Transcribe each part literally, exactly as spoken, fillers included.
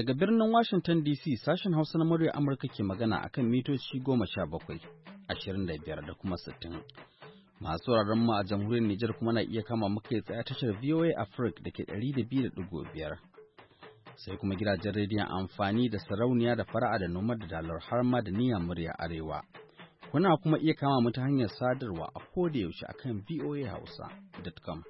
Daga birnin Washington D C sashen Hausa na murya Amurka ke magana akan mitoci goma sha bakwai, ashirin da biyar da kuma sittin. Masu sauraron mu a jamhuriyar Nijar kuma na iya kama muka tsaye tashar V O A Africa da ke ɗari da biyu da ɗigo biyar. Sai kuma gidajen rediyon amfani da sarauniya da fara'a da noma da dalar har ma da niyyar murya arewa. Kuna kuma iya kama mu ta hanyar sadarwa a koda yaushe akan V O A Hausa dot com.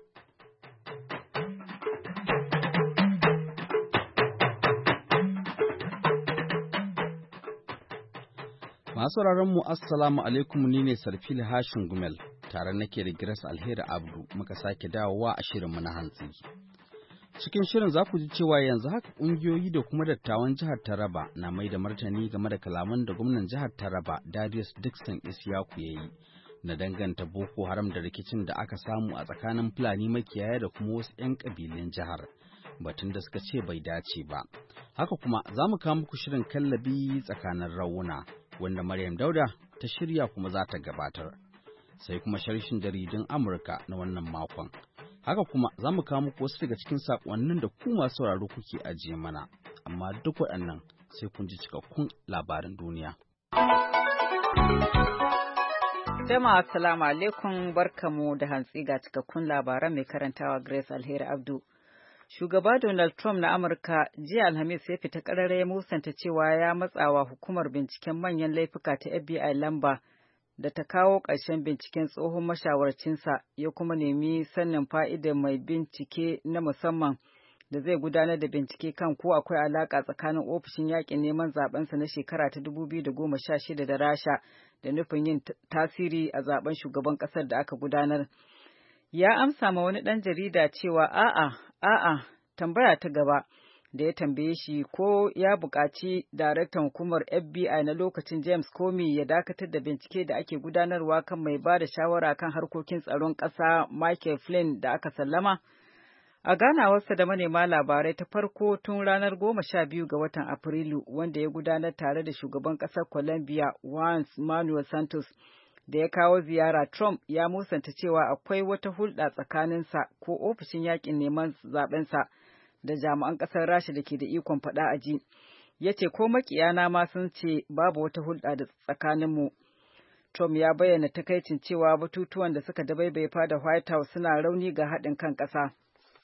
Masu mu assalamu alaikum, ni ne Sarfili Hashin Gumel tare nake da Grace Alheri Abdu muka sake dawowa a shirinmu na hantsi. Cikin shirin za ku ji cewa yanzu haka ƙungiyoyi da kuma dattawan jihar Taraba na mai da martani game da kalaman da gwamnan jihar Taraba Darius Dixon Isyaku ya yi na danganta Boko Haram da rikicin da aka samu a tsakanin Fulani makiyaya da kuma wasu 'yan ƙabilun jihar. Batun da suka ce bai dace ba. Haka kuma za mu kawo muku shirin kallabi tsakanin rawuna, wanda Maryam Dauda ta shirya kuma za ta gabatar. Sai kuma sharshin jaridun Amurka na wannan makon. Haka kuma za mu kawo muku wasu daga cikin saƙonnin da ku masu sauraro kuke ajiye mana. Amma duk waɗannan sai kun ji cikakkun labaran duniya. Jama'a assalamu alaikum, barkamu da hantsi ga cikakkun labaran mai karantawa Grace Alheri Abdu. Shugaba Donald Trump na Amurka jiya Alhamis ya fita ƙarara ya musanta cewa ya matsawa hukumar binciken manyan laifuka ta F B I lamba da ta kawo ƙarshen binciken tsohon mashawarcinsa, ya kuma nemi sanin fa'idar mai bincike na musamman da zai gudanar da bincike kan ko akwai alaƙa tsakanin ofishin yaƙin neman zaɓensa na shekara ta dubu biyu da goma sha shida da Rasha da nufin yin tasiri a zaɓen shugaban ƙasar da aka gudanar. Ya amsa ma wani ɗan jarida cewa a'a, a'a, tambaya ta gaba da ya tambaye shi ko ya buƙaci daraktan hukumar F B I na lokacin James Comey ya dakatar da bincike da ake gudanarwa kan mai ba da shawara kan harkokin tsaron ƙasa Michael Flynn da aka sallama. A ganawarsa da manema labarai ta farko tun ranar goma sha biyu ga watan Afrilu, wanda ya gudanar tare da shugaban ƙasar Colombia Juan Manuel Santos, da ya kawo ziyara, Trump ya musanta cewa akwai wata hulɗa tsakaninsa ko ofishin yakin neman zaɓensa da jami'an ƙasar Rasha da ke da ikon faɗa a ji. Ya ce ko makiyana ma sun ce babu wata hulɗa da tsakaninmu. Trump ya bayyana takaicin cewa batutuwan da suka dabaibaye fada White House suna rauni ga haɗin kan ƙasa.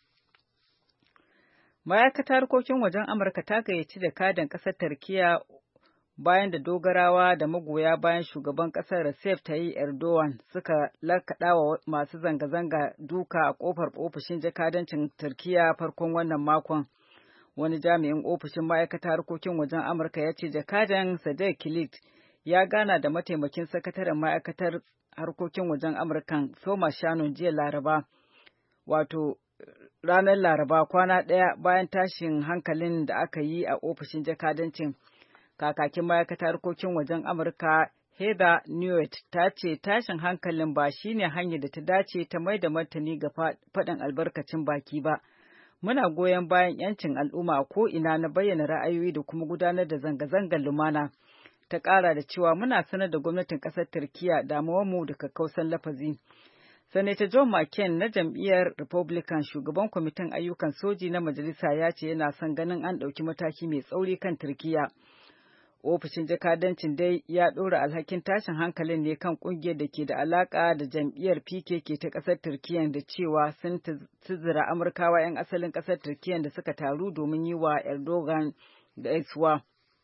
Ma'aikatar harkokin wajen Amurka ta gayyaci jakadan ƙasar Turkiyya bayan da dogarawa da magoya bayan shugaban ƙasar Recep Tayyip Erdogan suka lakaɗa wa masu zanga-zanga duka a ƙofar ofishin jakadancin Turkiyya farkon wannan makon. Wani jami'in ofishin ma'aikatar harkokin wajen Amurka ya ce jakadan Sadek Khalid ya gana da mataimakin sakataren ma'aikatar harkokin wajen Amurkan Thomas Shannon jiya Laraba, wato ranar Laraba, kwana ɗaya bayan tashin hankalin da aka yi a ofishin jakadancin. Kakakin ma'aikatar harkokin wajen Amurka Heather Nauert ta ce tashin hankalin ba shine hanyar da ta dace ta mai da martani ga faɗin albarkacin baki ba. Muna goyon bayan 'yancin al'umma a ko'ina na bayyana ra'ayoyi da kuma gudanar da zanga-zangar lumana. Ta ƙara da cewa muna sanar da gwamnatin ƙasar Turkiyya damuwarmu da kakkausan lafazi. Sanata John McCain na jam'iyyar Republican, shugaban kwamitin ayyukan soji na majalisa, ya ce yana son ganin an ɗauki mataki mai tsauri kan Turkiyya. Ofishin jakadancin dai ya ɗora alhakin tashin hankalin ne kan ƙungiyar da ke da alaƙa da jam'iyyar P K K ta ƙasar Turkiyya da cewa sun tuzura Amurkawa 'yan asalin ƙasar Turkiyya da suka taru domin yi wa Erdogan gaisuwa.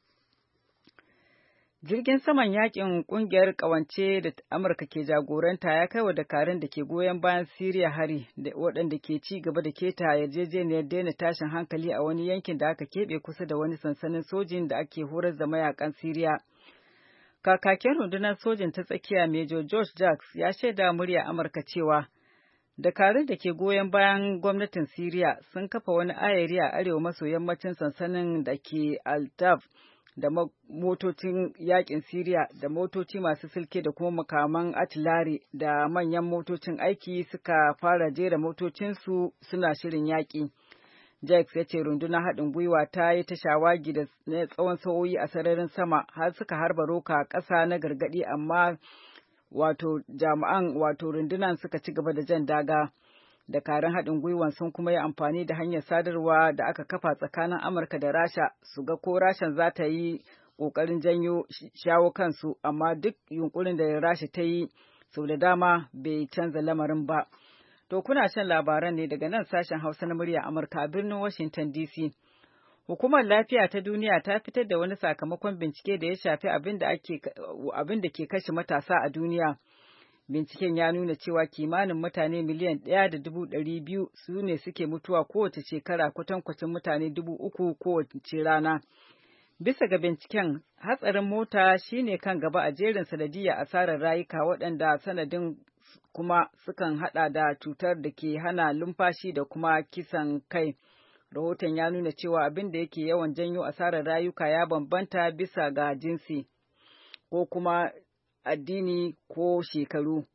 Jirgin saman yakin ƙungiyar ƙawance da Amurka ke jagoranta ya kai wa dakarun da ke goyon bayan Siriya hari da waɗanda ke ci gaba da keta yarjejeniyar daina tashin hankali a wani yankin da aka keɓe kusa da wani sansanin sojin da ake horar da mayakan Siriya. Kakakin rundunar sojin ta tsakiya Major George Jacks ya shaida murya Amurka cewa dakarun da ke goyon bayan gwamnatin Siriya sun kafa wani ayari a arewa maso yammacin sansanin da ke Al-Daf da motocin yakin Siriya da motoci masu silke da kuma makaman atilari da manyan motocin aiki suka fara jera motocinsu suna shirin yaƙi. Jacks ya ce rundunar haɗin gwiwa ta yi ta shawagi da tsawon sa'o'i a sararin sama har suka harba roka a ƙasa na gargaɗi, amma wato jami'an wato rundunar suka ci gaba da jan daga. Dakarun haɗin gwiwan sun kuma yi amfani da hanyar sadarwa da aka kafa tsakanin Amurka da Rasha su ga ko Rashan za ta yi ƙoƙarin janyo shawo kansu, amma duk yunkurin da Rasha ta yi sau da dama bai canza lamarin ba. To kuna shan labaran ne daga nan sashen Hausa na murya Amurka a birnin Washington D C. Hukumar Lafiya ta Duniya ta fitar da wani sakamakon bincike da ya shafi abin da ke kashe matasa a duniya. Binciken ya nuna cewa kimanin mutane miliyan ɗaya da dubu ɗari biyu su ne suke mutuwa kowace shekara, kwatankwacin mutane dubu uku kowace rana. Bisa ga binciken, hatsarin mota shine kan gaba a jerin sanadiyar asarar rayuka, waɗanda sanadin kuma sukan hada da cutar da ke hana lumfashi da kuma kisan kai. Rahoton ya nuna cewa abin da yake yawan janyo asarar rayuka ya bambanta bisa ga jinsi ko kuma addini ko shekaru.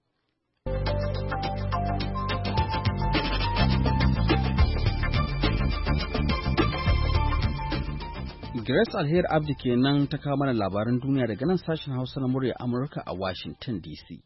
Grace Alheri Abdi kenan ta kawo mana labaran duniya daga nan sashen Hausa na murya Amurka a Washington D C.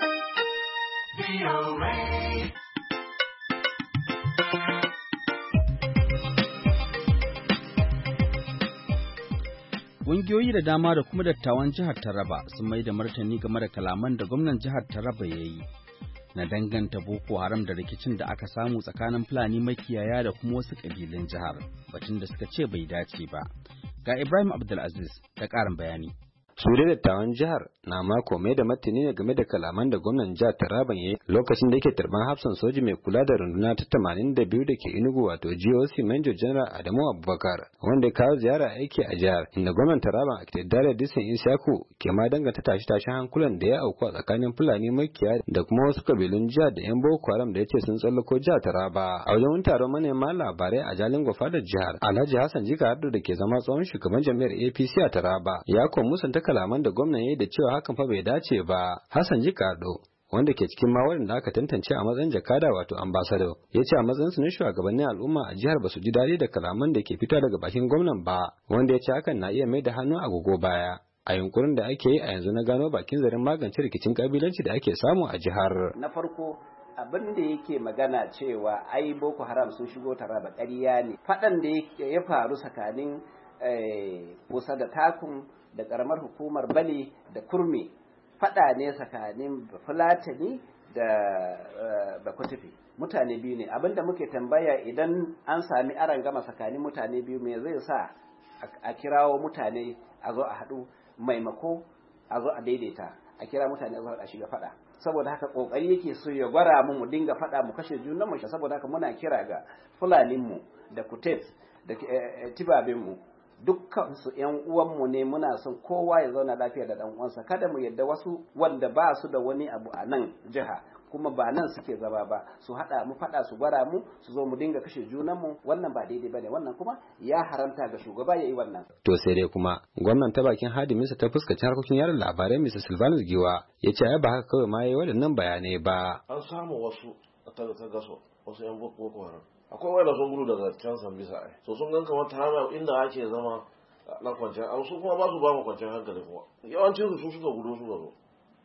Ƙungiyoyi da dama da kuma dattawan jihar Taraba sun mai da martani game da kalaman da gwamnan jihar Taraba ya yi na danganta Boko Haram da rikicin da aka samu tsakanin Fulani makiyaya da kuma wasu ƙabilun jihar, batun da suka ce bai dace ba. Ga Ibrahim Abdulaziz da ƙarin bayani. su da dattawan jihar na mako mai da martani ne game da kalaman da gwamnan jihar Taraban ya yi lokacin da yake tarban hafsan soji mai kula da runduna ta tamanin da biyu da ke Enugu, wato G O C Major General Adamu Abubakar, wanda ya kawo ziyara aiki a jihar, inda gwamnan Taraban Akitadare Disan Isiyaku ke ma danganta tashi-tashin hankulan da ya auku a tsakanin Fulani makiya da kuma wasu kabilun jihar da yan Boko Haram da ya ce sun tsallako jihar Taraba. A wajen taron manema labarai a Jalingo fadar jihar, Alhaji Hassan Jika Ardo da ke zama tsohon shugaban jami'ar A P C a Taraba ya kuma musanta kalaman da gwamnan ya yi da cewa hakan fa bai dace ba. Hassan Jikado, wanda ke cikin ma da aka tantance a matsayin jakada wato ambassador, ya ce a matsayin su na shugabannin al'umma a jihar ba su ji daɗi da kalaman da ke fita daga bakin gwamnan ba, wanda ya ce hakan na iya mai da hannu agogo baya a yunkurin da ake yi a yanzu na gano bakin zarin magance rikicin kabilanci da ake samu a jihar. Na farko abin da yake magana cewa ai Boko Haram sun shigo Taraba ƙarya ne. Faɗan da ya faru tsakanin kusa da Takun da karamar hukumar Bale da Kurmi fada ne tsakanin Fulatani da Bakutufi, mutane biyu ne. Abinda muke tambaya, idan an sami arangama tsakanin mutane biyu, me zai sa a kirawo mutane a zo a haɗu maimako a zo a daidaita, a kira mutane a zo a shiga fada? Saboda haka kokari yake so ya gwara mu mu dinga fada mu kashe junan mu. Saboda haka muna kira ga Fulanin mu da Kutet da Tibabin mu, dukkan su ƴan uwanmu ne, muna son kowa ya zauna lafiya da ɗan uwansa. Kada mu yadda wasu wanda ba su da wani abu a nan jiha kuma ba nan suke zama ba su haɗa mu faɗa, su gwara mu, su zo mu dinga kashe junanmu. Wannan ba daidai bane, wannan kuma ya haramta ga shugaba ya yi wannan. To sai dai kuma gwamnan ta bakin hadiminsa ta fuskacin harkokin yaran labarai Mister Silvanus Giwa ya ce ai ba haka kawai ma yayi waɗannan bayanai ba. An samu wasu a ta gaso, wasu ƴan Boko Haram, akwai wanda sun gudu daga can Sambisa ai, so sun gan kamar Taraba inda ake zama na kwanciyar, amma su kuma ba su ba mu kwanciyar hankali. Kuma yawancin su suka gudu suka zo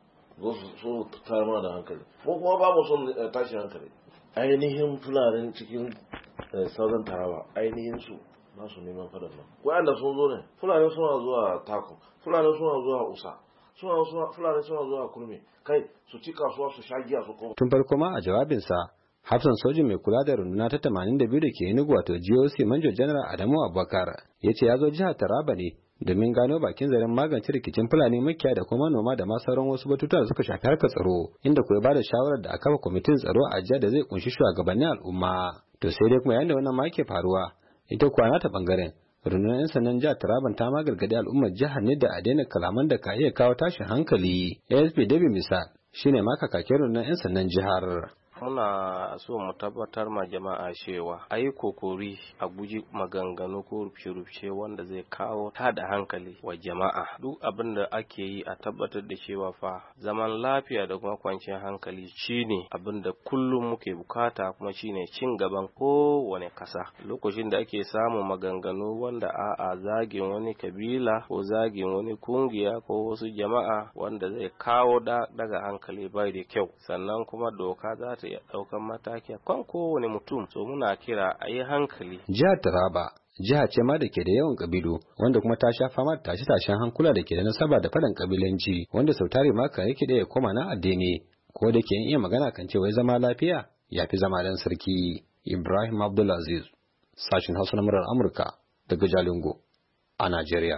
zo su tayar mana da hankali, mu kuma ba mu son tashi hankali. Ainihin Fulani cikin Southern Taraba, ainihin su ba su neman fadan nan. Wayanda sun zo ne, Fulani suna zuwa Tako, Fulani suna zuwa Usa, suna Fulani suna zuwa Kurmi, kai su ci kasuwa su sha giya su koma. Tun farko ma a jawabinsa, hafsan sojin mai kula da runduna ta tamanin da biyu da ke Enugu, wato G O C Major General Adamu Abubakar, ya ce ya zo jihar Taraba ne domin gano bakin zaren magance rikicin Fulani makiya da kuma noma da ma sauran wasu batutuwa da suka shafi harkar tsaro, inda kuwa ba da shawarar da a kafa kwamitin tsaro a jihar da zai kunshi shugabannin al'umma. To sai dai kuma yayin da wannan ma ke faruwa, ita kuwa na ta bangaren rundunar 'yan sandan jihar Taraban ta ma gargadi al'ummar jihar ne da a daina kalaman da ka iya kawo tashin hankali. A S P David Misa shine ma kakakin rundunar 'yan sandan jihar. Muna so mu tabbatar ma jama'a cewa a yi kokori a guji maganganu ko rufce-rufce wanda zai kawo tada hankali wa jama'a. Duk abin da ake yi a tabbatar da cewa fa zaman lafiya da kuma kwanciyar hankali shine abin da kullum muke bukata, kuma shine cin gaban kowane kasa. Lokacin da ake samun maganganu wanda a'a zagin wani kabila ko zagin wani kungiya ko wasu jama'a wanda zai kawo da daga hankali bai da kyau, sannan kuma doka za ta iya ɗaukan mataki kan kowane mutum. So muna kira a yi hankali. Jihar Taraba jiha ce ma da ke da yawan kabilu wanda kuma ta sha fama da tashe-tashen hankula da ke da nasaba da faɗan kabilanci wanda sau tare ma kan yake da ya koma na addini ko da ke iya magana kan cewa zama lafiya ya fi zama dan sarki. Ibrahim Abdulaziz, sashin Hausa na murar Amurka daga Jalingo a Najeriya.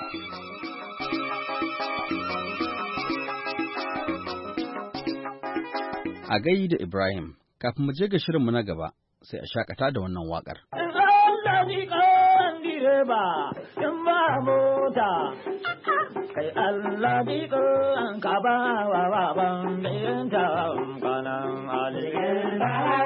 A gai da Ibrahim, kafin mu je ga shirinmu na gaba sai a shakata da wannan waƙar. Ba in ba mota kai Allah bi kan ka ba wa ba ban din ta kanan alikin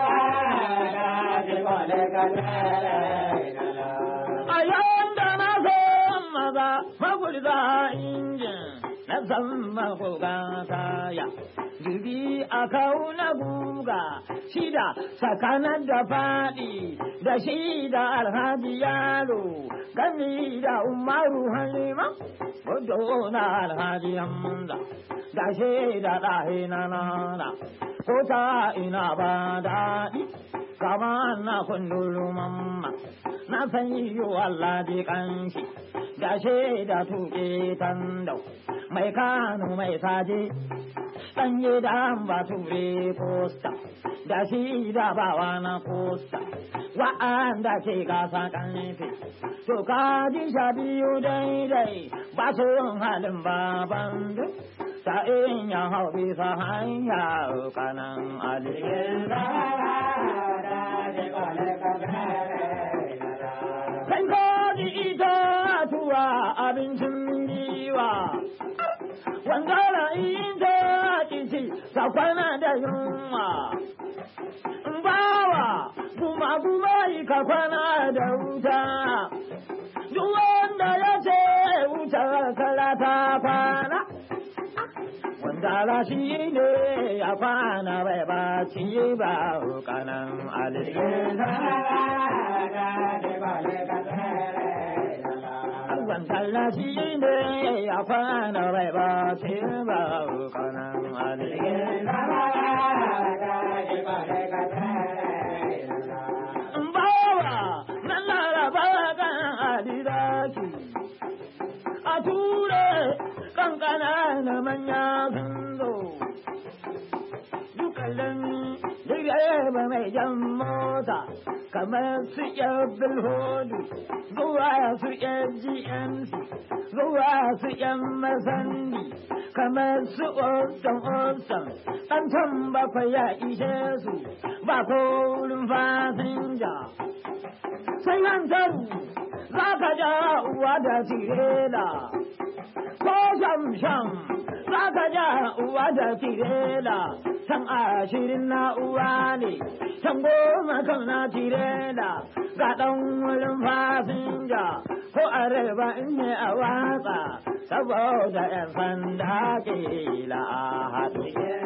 ayon da na so maza magulza injin na san magoga kaya jirgi a kauna guga shida tsakanin da faɗi da shida alhaji yaro gami da umaru halima gudu na alhaji hamza da shida ɗahe na nana ko ta ina ba daɗi kama na kundulu mamma na san yi Allah ji kanshi da shida tuƙe tandau mai kanu mai saje ɗanye da bature posta da shi da bawa na posta wa'anda ke gasa ƙarfe to ka ji sha biyu daidai ba su halin baban duk sa'in ya hau bisa hanya kanan alikin sai ka ji ita tuwa abincin giwa wanda ra'ayin ta kici sakwana da yunwa bawa kuma kuma yi kafana da wuta duk wanda ya ce wuta kala ta kwana wanda rashi ne ya kwana bai ba ci ba kanan alikin Tallafi ne ya kwana bai ba ce ba kanan alikin bawa nan laraba kan adidaki a ture kankana na manya sun zo dukkanin direba mai jan mota kamar su yan bilhodu zuwa su yan G M C zuwa su yan masandi kamar su ostan ostan ɗan can bakwai ya ishe su ba kolin fasinja sai hantaru za ka ja uwa da tirela ko sham-sham za ka ja uwa da tirela can ashirin na uwa ne can goma kan na tirela ga ɗan wurin fasinja ko areba in ne a watsa saboda ‘yan sanda kila a haɗu.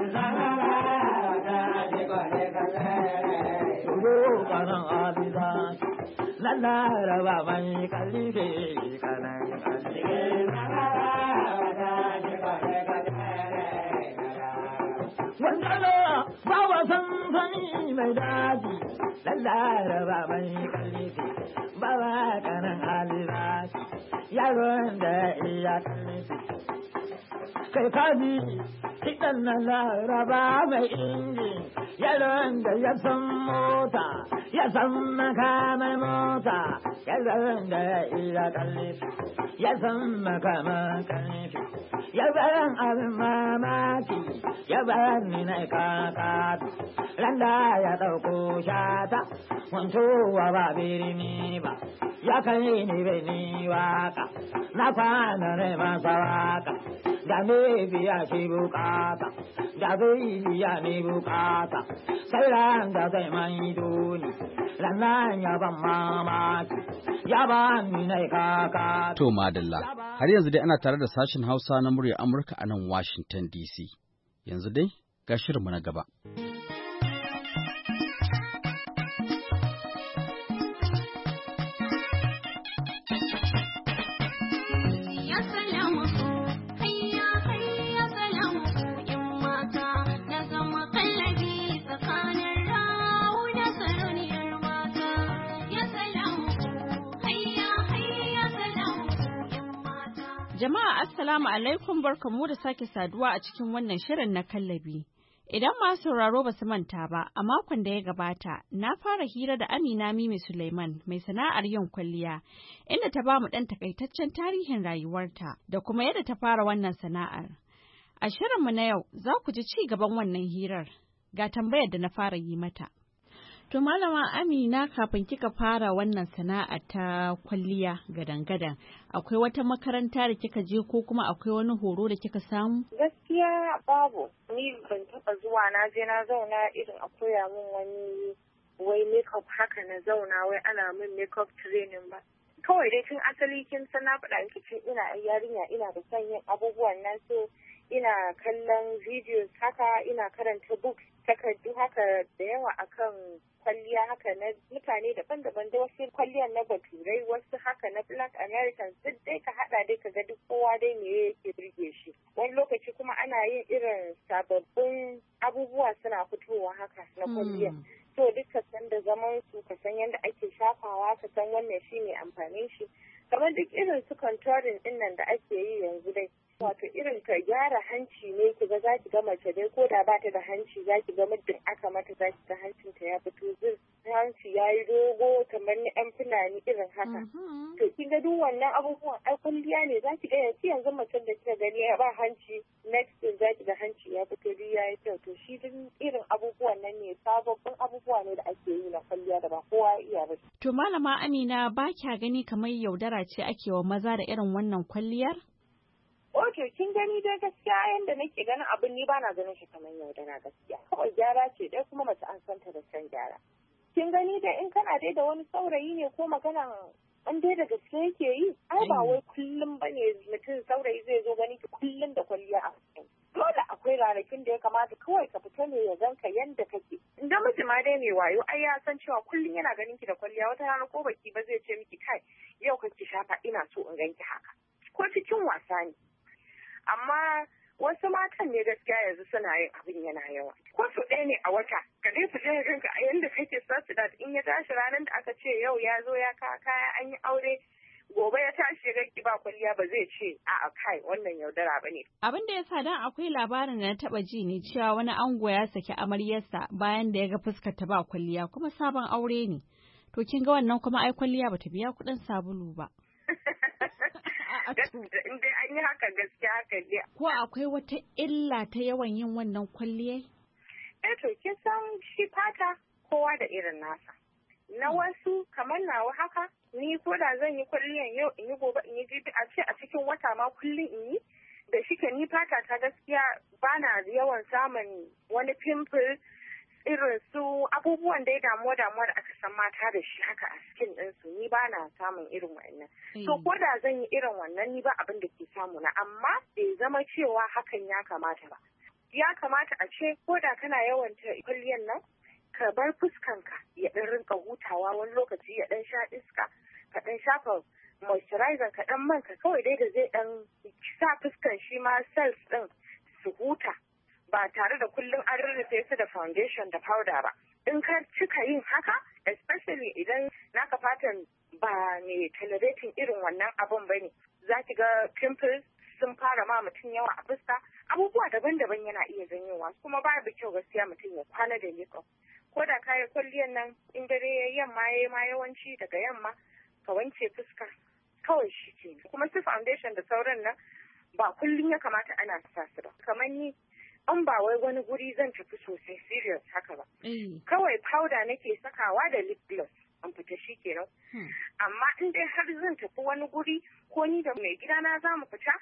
Shuru kanan abisa na laraba mai kalife kanan wanda ba wasan sani mai daji lallara mai kalife ba ba kanan alibaki yaron da iya kalife kai kaji kiɗan na laraba mai inji yaron da ya san mota ya san makamar mota yaron da iya kalife ya san makamar kalife ya bayan abin mamaki ya bayan ni na kakatu randa ya ɗauko shata wantowa ba birni ba ya kai ni bai ni waka na kwana ne masa waka da ne biya shi bukata da zai biya ni bukata sai ran da zai mai doni rannan ya ban mamaki ya ba ni na kakatu. To madalla, har yanzu dai ana tare da sashen Hausa na murya Amurka a nan Washington D C. Yanzu dai ga shirinmu na gaba. Hayya hayya salamu in mata na zama kallabi tsakanin Jama'a assalamu alaikum barkamu da sake saduwa a cikin wannan shirin na kallabi. Idan masu sauraro ba su manta ba, a makon da ya gabata, na fara hira da Amina Mimi Suleiman mai sana'ar yin kwalliya, inda ta ba mu ɗan takaitaccen tarihin rayuwarta da kuma yadda ta fara wannan sana'ar. A shirinmu na yau za ku ji ci gaban wannan hirar, ga tambayar da na fara yi mata. To Malama Amina, kafin kika fara wannan sana'a ta kwalliya gadan-gadan, akwai wata makaranta da kika je ko kuma akwai wani horo da kika samu? Gaskiya babu, ni ban taɓa zuwa na je na zauna irin a koya min wani wai makeup haka na zauna wai ana min makeup training ba. Kawai dai tun asali kin san na faɗa miki tun ina yarinya ina da son yin abubuwan nan, so ina kallon videos haka, ina karanta books, takardu haka da yawa akan kwalliya haka na mutane daban-daban, da wasu kwalliyar na baturai, wasu haka na black americans, duk dai ka hada dai ka ga duk kowa dai me yake birge shi. Wani lokaci kuma ana yin irin sababbin abubuwa suna fitowa haka na kwalliya. So duk ka san da zaman su, ka san yadda ake shafawa, ka san wannan shi ne amfanin shi. Kamar duk irin su contouring din nan da ake yi yanzu dai. Wato irin ka gyara hanci ne ki ga za ki ga mace dai ko da ba ta da hanci za ki ga muddin aka mata za ki ga hancinta ya fito zin, hanci ya yi dogo kamar ni yan fulani irin haka. To kin ga duk wannan abubuwan ai kulliya ne za ki ga yanzu yanzu macen da kika gani ya ba hanci, next din za ki ga hanci ya fito duk ya yi kyau. To shi duk irin abubuwan nan ne sababbin abubuwa ne da ake yi na kwalliya da ba kowa iya ba. To Malama Amina, ba kya gani kamar yaudara ce ake wa maza da irin wannan kwalliyar? Ok, kin gani dai gaskiya yadda nake ganin abin ni bana ganin shi kamar yaudara gaskiya. Kawai gyara ce dai kuma mace an santa da san gyara. Kin gani dai in kana dai da wani saurayi ne ko magana an dai da gaske yake yi, ai ba wai kullum bane mutum saurayi zai zo gani ki kullum da kwalliya a cikin. Dole akwai ranakin da ya kamata kawai ka fita ne ya ganka yanda kake. Inda miji ma dai mai wayo ai ya san cewa kullum yana ganin ki da kwalliya, wata rana ko baki ba zai ce miki kai yau kake shafa ina so in ganki haka. Ko cikin wasa ne. Amma wasu matan ne gaskiya yanzu suna yin abin yana yawa. Ko su ɗaya ne a wata, ka dai fita ya ganka a yanda kake sasu da in ya tashi ranar da aka ce yau ya zo ya kawo kaya an yi aure, gobe ya tashi ganki ba kwalliya ba zai ce a'a kai wannan yaudara ba ne. Abin da ya sa dan akwai labarin da na taɓa ji ne cewa wani ango ya saki amaryarsa bayan da ya ga fuskar ta ba kwalliya kuma sabon aure ne. To kin ga wannan kuma ai kwalliya bata biya kuɗin sabulu ba. In dai an yi haka gaskiya haka dai. Ko akwai wata illa ta yawan yin wannan kwalliyai? Eh to kin san shi fata kowa da irin nasa. Na wasu kamar nawa haka, ni ko da zan yi kwalliyan yau in yi gobe in yi jibi a ce a cikin wata ma kullum in yi, da shike ni fata ta gaskiya bana yawan samun wani pimple irin su abubuwan da ya damuwa damuwa da aka san mata da shi haka a skin ɗinsu, ni ba na samun irin wannan. So ko da zan yi irin wannan ni ba abin da ke samu na, amma bai zama cewa hakan ya kamata ba. Ya kamata a ce ko da kana yawan ta kwalliyan nan ka bar fuskanka ya ɗan rinka hutawa wani lokaci ya ɗan sha iska, ka ɗan shafa moisturizer ka ɗan manka kawai dai da zai ɗan sa fuskan shi ma cells ɗin su huta. Ba tare da kullum an rarrafe su da foundation da powder ba. In ka cika yin haka, especially idan naka fatan ba mai tolerating irin wannan abun ba ne, za ki ga pimples sun fara ma mutum yawa a fuska, abubuwa daban-daban yana iya janyowa, kuma babu kyau gaskiya mutum ya kwana da makeup. Ko da kayan kwalliyan nan in dare ya yamma ya ma yawanci daga yamma ka wanke fuska kawai shi ke. Kuma su foundation da sauran nan ba kullum ya kamata ana sa su ba. Kamar ni an ba wai wani guri zan tafi sosai serious haka ba. Kawai powder nake sakawa da lip gloss an fita shi kenan. Amma in dai har zan tafi wani guri ko ni da mai gidana za mu fita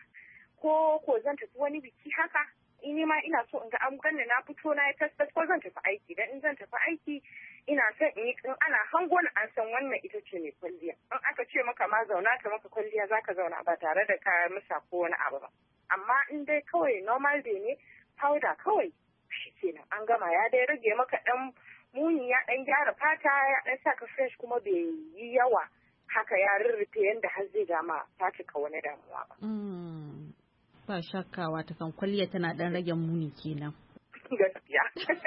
ko ko zan tafi wani biki haka, in ma ina so in ga an ganni na fito na ya tasbas ko zan tafi aiki, dan in zan tafi aiki ina son in yi in ana hango na an san wannan ita ce mai kwalliya. In aka ce maka ma zauna ta maka kwalliya zaka zauna ba tare da ka musa ko wani abu ba. Amma in dai kawai normal day ne powder kawai shi kenan an gama, ya dai rage maka dan muni, ya dan gyara fata, ya dan saka fresh kuma bai yi yawa haka ya rurrufe yanda har zai dama ta cika wani damuwa ba. Ba shakka wata kan kwalliya tana dan rage muni kenan. Gaskiya.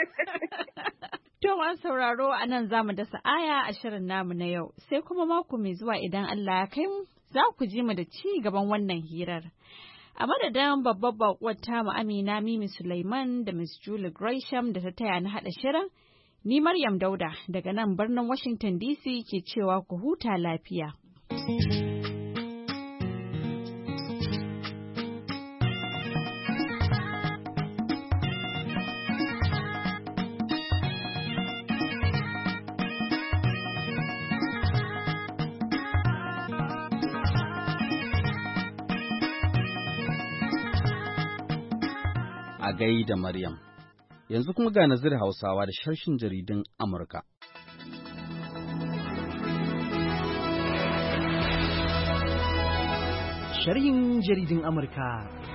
To an sauraro a nan za mu dasa aya a shirin namu na yau, sai kuma mako mai zuwa idan Allah ya kai mu za ku ji mu da ci gaban wannan hirar. A madadin babbar baƙuwar tamu Amina Mimi Sulaiman da Miss Julie Gresham da ta taya na haɗa shirin, ni Maryam Dauda daga nan birnin Washington D C ke cewa ku huta lafiya. A gai da Maryam. Yanzu kuma ga Nazir Hausawa da sharshin jaridun Amurka. Sharhin jaridun Amurka.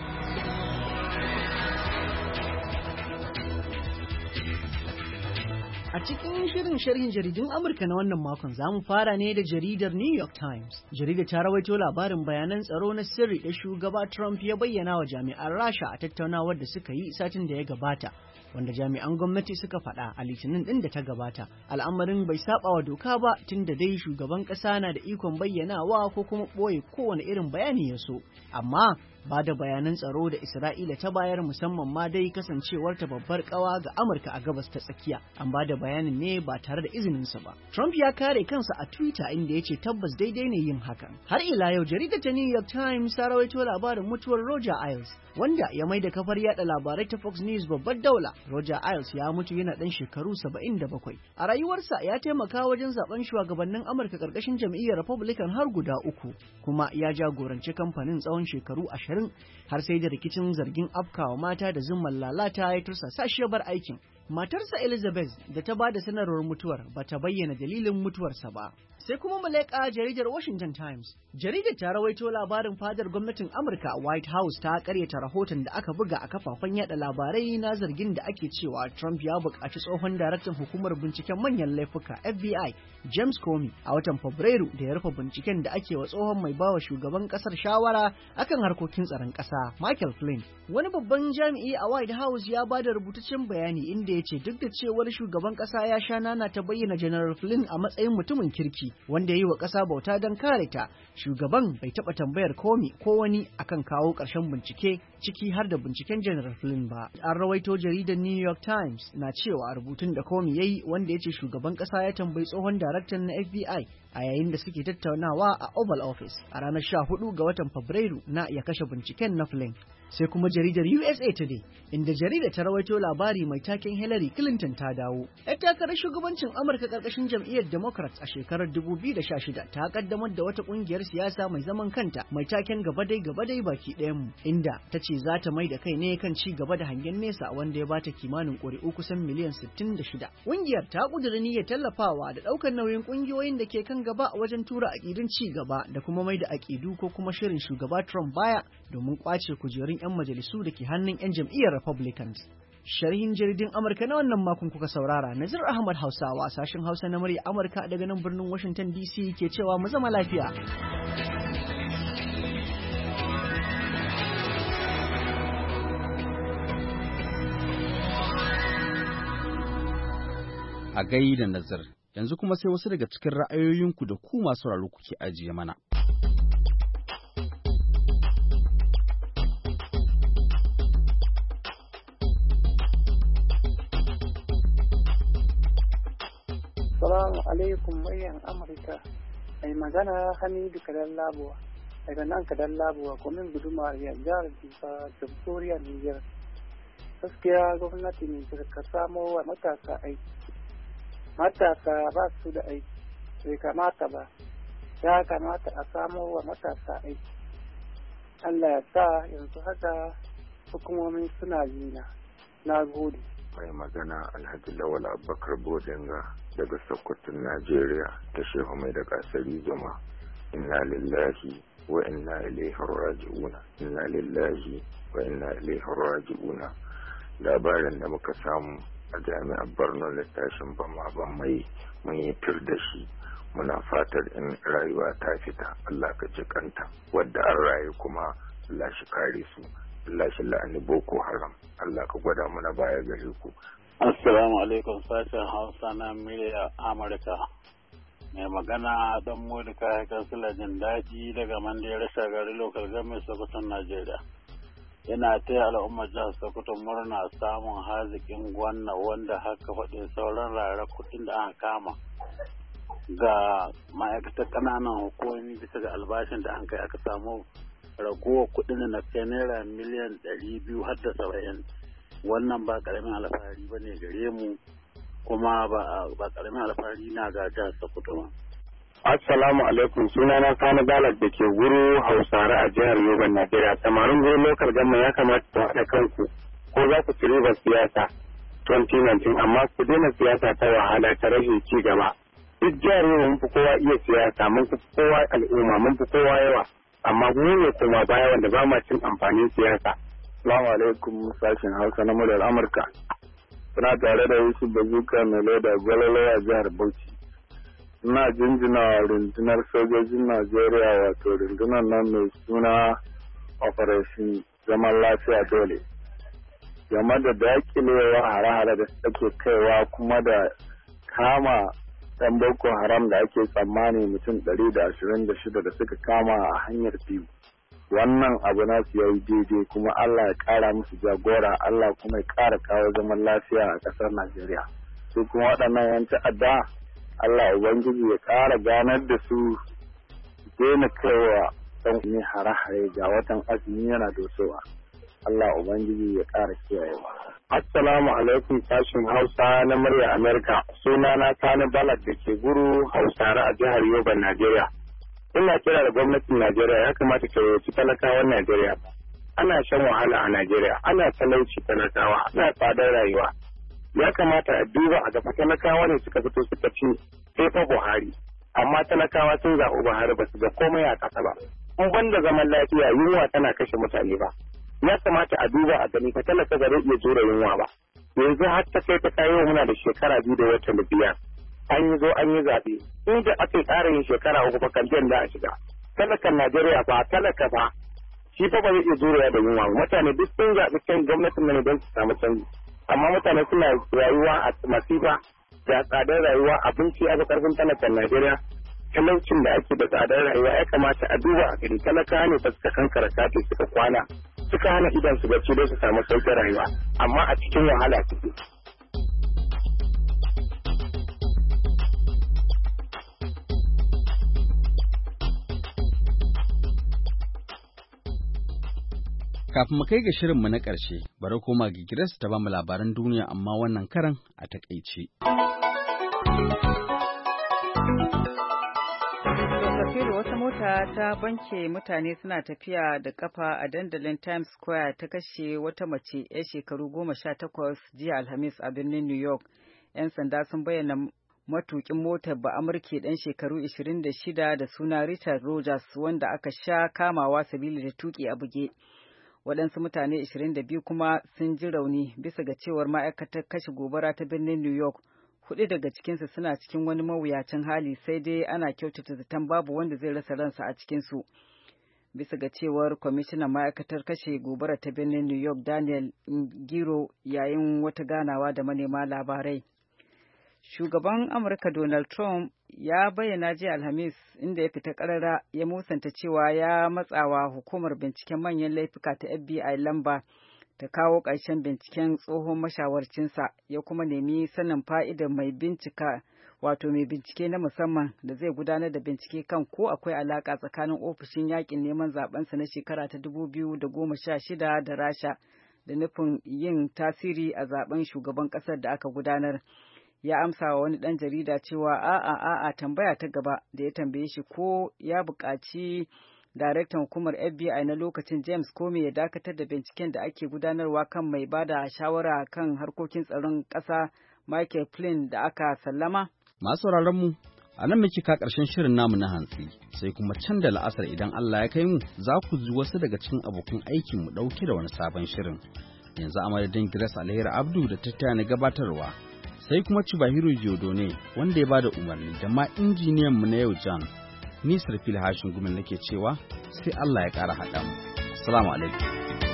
A cikin shirin sharhin jaridun Amurka na wannan makon za mu fara ne da jaridar New York Times. Jaridar ta rawaito labarin bayanan tsaro na sirri da shugaba Trump ya bayyana wa jami'an Rasha a tattaunawar da suka yi satin da ya gabata, wanda jami'an gwamnati suka faɗa a Litinin ɗin da ta gabata. Al'amarin bai saba wa doka ba, tunda dai shugaban ƙasa na da ikon bayyanawa ko kuma ɓoye kowane irin bayani ya so. Amma ba da bayanan tsaro da Isra'ila ta bayar, musamman ma dai kasancewar ta babbar kawa ga Amurka a gabas ta tsakiya, an ba da bayanin ne ba tare da izininsa ba. Trump ya kare kansa a Twitter inda ya ce tabbas daidai ne yin hakan. Har ila yau jaridar ta New York Times ta rawaito labarin mutuwar Roger Ailes, wanda ya mai da kafar yada labarai ta Fox News babbar daula. Roger Ailes ya mutu yana dan shekaru saba'in da bakwai. A rayuwarsa ya taimaka wajen zaben shugabannin Amurka karkashin jam'iyyar Republican har guda uku, kuma ya jagoranci kamfanin tsawon shekaru ashirin har sai da rikicin zargin afkawa mata da zumman lalata ya tursa sashiyar bar aikin. Matarsa Elizabeth da ta ba da sanarwar mutuwar ba ta bayyana dalilin mutuwarsa ba. Sai kuma mu leƙa jaridar Washington Times. Jaridar ta rawaito labarin fadar gwamnatin Amurka a White House ta karyata rahoton da aka buga a kafafen yada labarai na zargin da ake cewa Trump ya buƙaci tsohon daraktan hukumar binciken manyan laifuka F B I James Comey a watan Fabrairu da ya rufe binciken da ake wa tsohon mai bawa shugaban ƙasar shawara akan harkokin tsaron ƙasa Michael Flynn. Wani babban jami'i a White House ya ba da rubutaccen bayani inda ya ce duk da cewar shugaban ƙasa ya sha nana ta bayyana General Flynn a matsayin mutumin kirki wanda ya yi wa ƙasa bauta don kare ta, shugaban bai taɓa tambayar Comey ko wani akan kawo ƙarshen bincike ciki har da binciken General Flynn ba. An rawaito jaridar New York Times na cewa rubutun da Comey ya yi, wanda ya ce shugaban ƙasa ya tambayi tsohon daraktan na F B I a yayin da suke tattaunawa a Oval Office a ranar sha hudu ga watan Fabrairu na ya kashe binciken na Flynn. Sai kuma jaridar U S A Today, inda jaridar ta rawaito labari mai taken Hillary Clinton ta dawo. Yar takarar shugabancin Amurka karkashin jam'iyyar Democrats a shekarar dubu biyu da sha shida ta kaddamar da wata kungiyar siyasa mai zaman kanta mai taken gaba dai gaba dai baki ɗayan mu, inda ta ce za ta mai da kai ne kan ci gaba da hangen nesa wanda ya bata kimanin ƙuri'u kusan miliyan sittin da shida. Kungiyar ta kudura niyyar tallafawa da ɗaukar nauyin kungiyoyin da ke kan gaba wajen tura aƙidun ci gaba da kuma mai da aƙidu ko kuma shirin shugaba Trump baya domin kwace kujerun 'yan majalisu da ke hannun 'yan jam'iyyar Republicans. Sharhin jaridun Amurka na wannan makon kuka saurara. Nazir Ahmad Hausawa, sashen Hausa na murya Amurka daga nan birnin Washington D C ke cewa mu zama lafiya. A gai da Nazir, yanzu kuma sai wasu daga cikin ra'ayoyinku da ku masu sauraro kuke ajiye mana. Salamu alaikum muryan Amurka. Mai magana Hamidu Kadan Labuwa. Daga nan Kadan Labuwa, kwamin guduma ya jihar Jifa, Jamhuriyar Nijar. Gaskiya gwamnati Nijar ka samo wa matasa aiki. Matasa ba su da aiki, bai kamata ba. Ya kamata a samo wa matasa aiki. Allah ya sa yanzu haka hukumomin suna yina. Na gode. Mai magana Alhaji Lawal Abubakar Bodinga daga Sokoto, Najeriya, ta shehu mai da kasari zuma. Inna lillahi wa inna ilaihi raji'una. Inna lillahi wa inna ilaihi raji'una. Labarin da muka samu a jami'ar Borno da tashin bama ban mai mun yi tir da shi. Muna fatar in rayuwa ta fita, Allah ka ji kanta. Wadda an rayu kuma Allah shi kare su. Allah shi la'ani Boko Haram. Allah ka gwada mana baya gare ku. Assalamu alaikum, sashen Hausa na murya Amurka. Mai magana don Modika Kansila Jin Daji daga Mandiyar Shagari Local Government Sokoton Najeriya. yana taya al'ummar jihar Sokoto murna samun hazikin gwanna wanda haka faɗin sauran rara kuɗin da aka kama ga ma'aikatar ƙananan hukumomi bisa ga albashin da an kai aka samu ragowar kuɗin na kai naira miliyan ɗari biyu har da saba'in. Wannan ba ƙaramin alfahari ba ne gare mu kuma ba ƙaramin alfahari na ga jihar Sokoto ba. Assalamu alaikum, sunana Sani Balak da ke Guru Hausare a jihar Yobe, Najeriya. Samarin Guru Lokal Gamma ya kamata ku haɗa kanku ko za ku ci ribar siyasa twenty nineteen, amma ku daina siyasa ta wahala ta rashin ci gaba. Duk jihar Yobe mun fi kowa iya siyasa, mun fi kowa al'umma, mun fi kowa yawa, amma mu ne kuma baya wanda ba ma cin amfanin siyasa. Assalamu alaikum, sashen Hausa na muryar Amurka. Suna tare da Yusuf Bazuka mai leda Gwalalo a jihar Bauchi. Ina jinjina rundunar sojojin Najeriya wato rundunar nan mai suna Operation Zaman Lafiya Dole. Game da dakilewa hare-hare da suke kaiwa kuma da kama ɗan Boko Haram da ake tsammani mutum ɗari da ashirin da shida da suka kama a hanyar biyu. Wannan abu na su yayi daidai kuma Allah ya ƙara musu jagora, Allah kuma ya ƙara kawo zaman lafiya a ƙasar Najeriya. Su kuma waɗannan yan ta'adda Allah Ubangiji ya ƙara ganar da su daina kaiwa ɗan ne hare-hare ga watan azumi yana dosowa. Allah Ubangiji ya ƙara kiyayewa. Assalamu alaikum sashin Hausa na murya Amerika. Sunana Sani Balak da ke Guru Hausare a jihar Yobe, Najeriya. Ina kira da gwamnatin Najeriya ya kamata ta yaci talakawan Najeriya. Ana shan wahala a Najeriya, ana talauci talakawa, ana tsadar rayuwa. Ya kamata a duba a gaba talakawa ne suka fito suka ci sai fa Buhari, amma talakawa sun zaɓi Buhari ba su ga komai a ƙasa ba. Kun banda zaman lafiya yunwa tana kashe mutane ba. Ya kamata a duba a gani fa talaka ba zai iya jure yunwa ba. Yanzu har ta kai ta kayo muna da shekara biyu da watan biyar. An yi zo an yi zaɓe. Inda aka yi ƙara yin shekara uku fa kamfen da a shiga. Talakan Najeriya fa talaka fa shi fa ba zai iya jurewa da yunwa ba. Mutane duk sun zaɓi can gwamnatin nan don su samu canji. Amma mutane suna rayuwa a masifa da tsadar rayuwa, abinci a karfin talakan Najeriya, talaucin da ake da tsadar rayuwa ya kamata a duba a gani talaka ne ba suka kankara kati suka kwana suka hana idan su bacci don su samu sauƙin rayuwa, amma a cikin wahala suke. Kafin mu kai ga shirinmu na ƙarshe, bari koma ga Grace ta bamu labaran duniya amma wannan karan a takaice. Kafiru, wata mota ta banke mutane suna tafiya da kafa a dandalin Times Square ta kashe wata mace 'yar shekaru goma sha takwas jiya Alhamis a birnin New York. 'Yan sanda sun bayyana matukin motar ba Amurke ɗan shekaru ishirin da shida da suna Richard Rogers wanda aka sha kamawa sabili da tuki a buge. Waɗansu mutane ishirin da biyu kuma sun ji rauni bisa ga cewar ma'aikatar kashe gobara ta birnin New York. Huɗu daga cikinsu suna cikin wani mawuyacin hali sai dai ana kyautata zaton babu wanda zai rasa ransa a cikinsu. Bisa ga cewar kwamishinan ma'aikatar kashe gobara ta birnin New York Daniel Ngiro yayin wata ganawa da manema labarai. Shugaban Amurka Donald Trump ya bayyana jiya Alhamis inda ya fita ƙarara ya musanta cewa ya matsawa hukumar binciken manyan laifuka ta F B I lamba ta kawo ƙarshen binciken tsohon mashawarcinsa, ya kuma nemi sanin fa'idar mai bincika wato mai bincike na musamman da zai gudanar da bincike kan ko akwai alaƙa tsakanin ofishin yaƙin neman zaɓensa na shekara ta dubu biyu da goma sha shida da Rasha da nufin yin tasiri a zaɓen shugaban ƙasar da aka gudanar. Ya amsa wa wani ɗan jarida cewa a'a a'a tambaya ta gaba da ya tambaye shi ko ya buƙaci daraktan hukumar F B I na lokacin James Comey ya dakatar da binciken da ake gudanarwa kan mai bada shawara kan harkokin tsaron ƙasa Michael Flynn da aka sallama. Masu mu a nan muke ka ƙarshen shirin namu na hantsi, sai kuma can da la'asar idan Allah ya kai mu za ku ji wasu daga cikin abokan aikin mu ɗauke da wani sabon shirin. Yanzu a madadin Grace Alheri Abdu da ta taya ni gabatarwa. Sai kuma Cibahiru Jodone wanda ya bada umarni da ma injiniyan mu na yau John. Ni Sarfil Hashin Gumin nake cewa sai Allah ya ƙara haɗa mu. Assalamu alaikum.